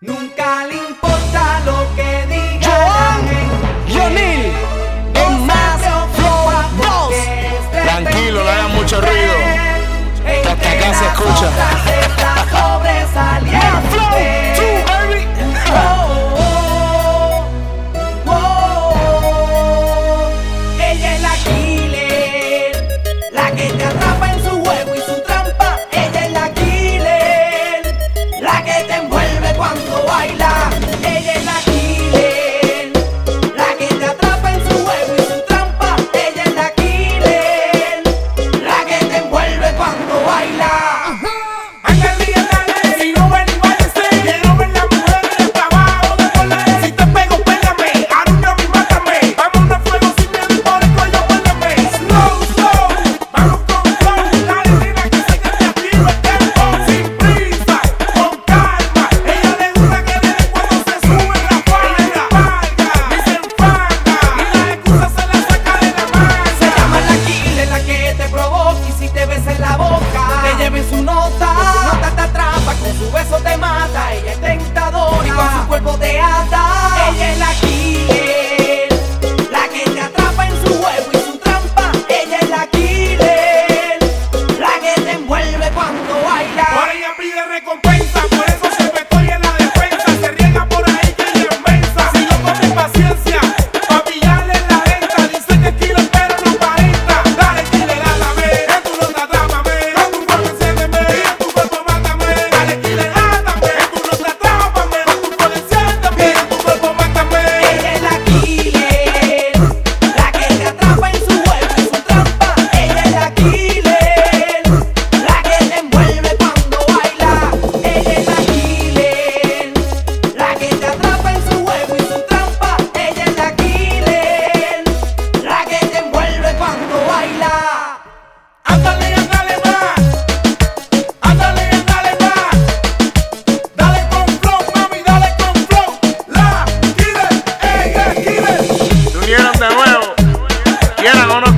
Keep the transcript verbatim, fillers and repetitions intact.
Nunca le importa lo que diga Joan, la gente. Yonil, No en se más preocupa Flow dos. porque esté Tranquilo, no haga mucho ruido, pendiente. que hasta acá Entre se las escucha. otras está sobresaliente. Más Flow two, baby. Oh, oh, oh. Ella es la killer, la que te atrapa en su juego y su trampa. Ella es la killer, la que te envuelve cuando baila. Ella es la killer, la que te atrapa en su juego y su trampa. Ella es la killer, la que te envuelve cuando baila. Ándale, ándale, si no ven, váyase. Quiero ver las mujeres de trabajo de por la si te pego, pégame. Arúllame y mátame. Vamos a fuego sin miedo y por el cuello, pégame. Slow, slow, vamos con flow. Dale, nena, que se que te activa el tempo. Sin prisa, con calma. Ella le gusta que le den cuando se sube en la falda. Ni se enfada, ni las excusas se las saca de la manga. Se llama la killer, la que te provoca y si te besa en la boca te lleve su nota, su nota te atrapa, con su beso te mata. Ella es tentadora y con su cuerpo te ata. Ella es la killer, la que te atrapa en su juego y su trampa. Ella es la killer, la que te envuelve cuando Por baila. ella pide recompensa, por eso siempre estoy en la defensa. Se riega por ahí que ella es mensa. Si no coge paciencia, pa' pillarle en la venta. Dice que es killer pero no parenta. Dale killer, dálame, en tu nota trápame. Con tu fuego enciéndeme y en tu cuerpo mátame. Dale killer, átame, en tu nota trápame. Con tu fuego enciéndeme y en tu cuerpo mátame. Ella es la killer, la que te atrapa en su juego y su trampa. Ella es la killer, la que te envuelve cuando baila. Ella es la killer, la que te atrapa en su juego y su trampa. Ella es la killer, la que te envuelve cuando baila. Ándale, ándale más. Ándale, ándale más. Dale con flow, mami, dale con flow. La killer, ella es killer. Se unieron de nuevo, quieran o no